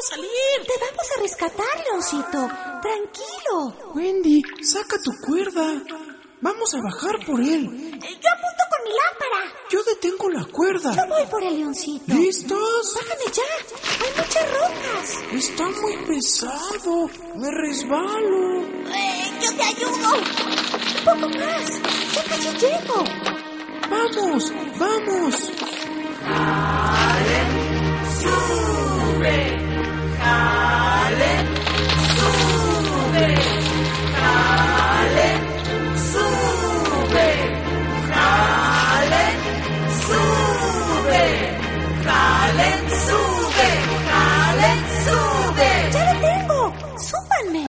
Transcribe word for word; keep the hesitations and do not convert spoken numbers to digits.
salir. Te vamos a rescatar, Leoncito. Tranquilo. Wendy, saca tu cuerda. Vamos a bajar por él. Yo apunto con mi lámpara. Yo detengo la cuerda. Yo voy por el Leoncito. ¿Listos? Bájame ya. Hay muchas rocas. Está muy pesado. Me resbalo. Eh, yo te ayudo. Un poco más. Ya casi llego. Vamos, vamos. Sale, sube.